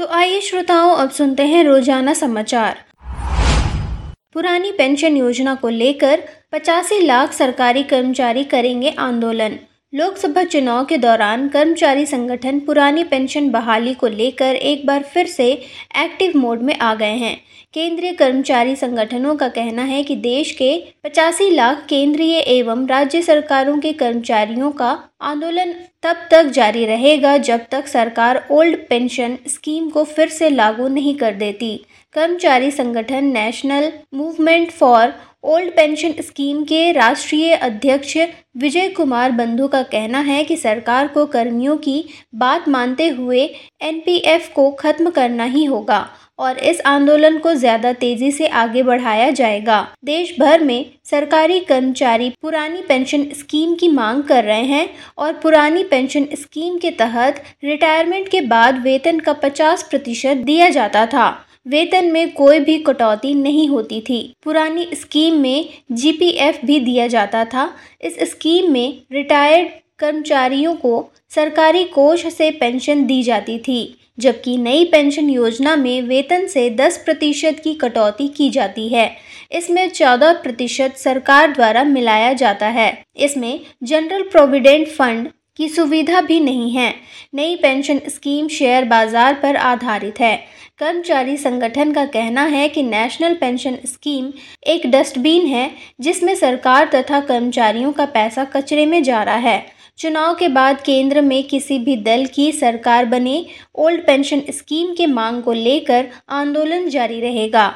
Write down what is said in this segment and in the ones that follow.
तो आइए श्रोताओं, अब सुनते हैं रोजाना समाचार। पुरानी पेंशन योजना को लेकर 85 लाख सरकारी कर्मचारी करेंगे आंदोलन। लोकसभा चुनाव के दौरान कर्मचारी संगठन पुरानी पेंशन बहाली को लेकर एक बार फिर से एक्टिव मोड में आ गए हैं। केंद्रीय कर्मचारी संगठनों का कहना है कि देश के 85 लाख केंद्रीय एवं राज्य सरकारों के कर्मचारियों का आंदोलन तब तक जारी रहेगा जब तक सरकार ओल्ड पेंशन स्कीम को फिर से लागू नहीं कर देती। कर्मचारी संगठन national movement for old pension scheme के राष्ट्रीय अध्यक्ष विजय कुमार बंधु का कहना है कि सरकार को कर्मियों की बात मानते हुए एनपीएफ को खत्म करना ही होगा और इस आंदोलन को ज्यादा तेजी से आगे बढ़ाया जाएगा। देश भर में सरकारी कर्मचारी पुरानी पेंशन स्कीम की मांग कर रहे हैं और पुरानी पेंशन स्कीम के तहत रिटायरमेंट के बाद वेतन का 50% दिया जाता था। वेतन में कोई भी कटौती नहीं होती थी। पुरानी स्कीम में जीपीएफ भी दिया जाता था। इस स्कीम में रिटायर्ड कर्मचारियों को सरकारी कोष से पेंशन दी जाती थी, जबकि नई पेंशन योजना में वेतन से 10% की कटौती की जाती है। इसमें 14% सरकार द्वारा मिलाया जाता है। इसमें जनरल प्रोविडेंट फंड की सुविधा भी नहीं है। नई पेंशन स्कीम शेयर बाजार पर आधारित है। कर्मचारी संगठन का कहना है कि नेशनल पेंशन स्कीम एक डस्टबिन है जिसमें सरकार तथा कर्मचारियों का पैसा कचरे में जा रहा है। चुनाव के बाद केंद्र में किसी भी दल की सरकार बने, ओल्ड पेंशन स्कीम के मांग को लेकर आंदोलन जारी रहेगा।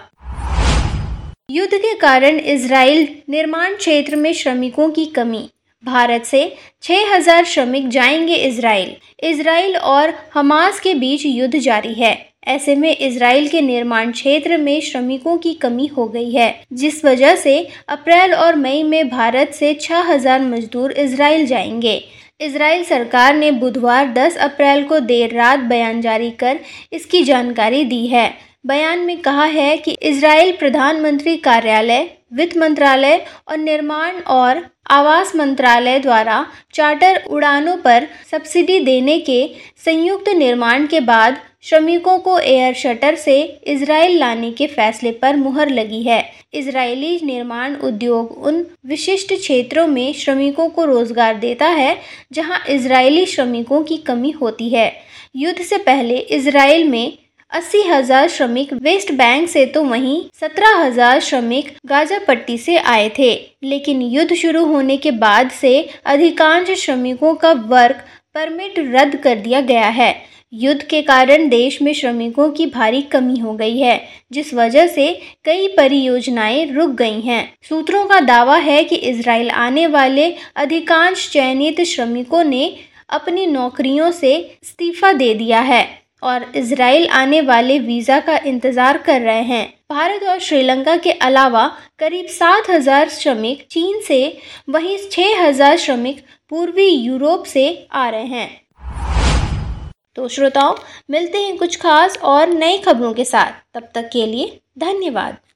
युद्ध के कारण इजराइल निर्माण क्षेत्र में श्रमिकों की कमी। भारत से 6000 श्रमिक जाएंगे इजराइल। इजराइल और हमास के बीच युद्ध जारी है। ऐसे में इजराइल के निर्माण क्षेत्र में श्रमिकों की कमी हो गई है, जिस वजह से अप्रैल और मई में भारत से 6000 मजदूर इजराइल जाएंगे। इजराइल सरकार ने बुधवार 10 अप्रैल को देर रात बयान जारी कर इसकी जानकारी दी है। बयान में कहा है कि इजराइल प्रधानमंत्री कार्यालय, वित्त मंत्रालय और निर्माण और आवास मंत्रालय द्वारा चार्टर उड़ानों पर सब्सिडी देने के संयुक्त निर्माण के बाद श्रमिकों को एयर शटर से इजराइल लाने के फैसले पर मुहर लगी है। इजरायली निर्माण उद्योग उन विशिष्ट क्षेत्रों में श्रमिकों को रोजगार देता है जहां इजरायली श्रमिकों की कमी होती है। युद्ध से पहले इजराइल में 80,000 श्रमिक वेस्ट बैंक से तो वहीं 17,000 श्रमिक गाजा पट्टी से आए थे, लेकिन युद्ध शुरू होने के बाद से अधिकांश श्रमिकों का वर्क परमिट रद्द कर दिया गया है। युद्ध के कारण देश में श्रमिकों की भारी कमी हो गई है, जिस वजह से कई परियोजनाएं रुक गई हैं। सूत्रों का दावा है कि इजराइल आने वाले अधिकांश चयनित श्रमिकों ने अपनी नौकरियों से इस्तीफा दे दिया है और इजराइल आने वाले वीजा का इंतजार कर रहे हैं। भारत और श्रीलंका के अलावा करीब 7,000 श्रमिक चीन से, वहीं 6,000 श्रमिक पूर्वी यूरोप से आ रहे हैं। तो श्रोताओं, मिलते हैं कुछ खास और नई खबरों के साथ। तब तक के लिए धन्यवाद।